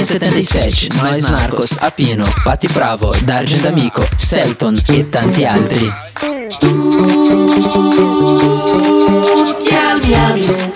76, Noise Narcos, Apino, Patti Bravo, D'Argent Amico, Selton e tanti altri. Tutti al mio amico.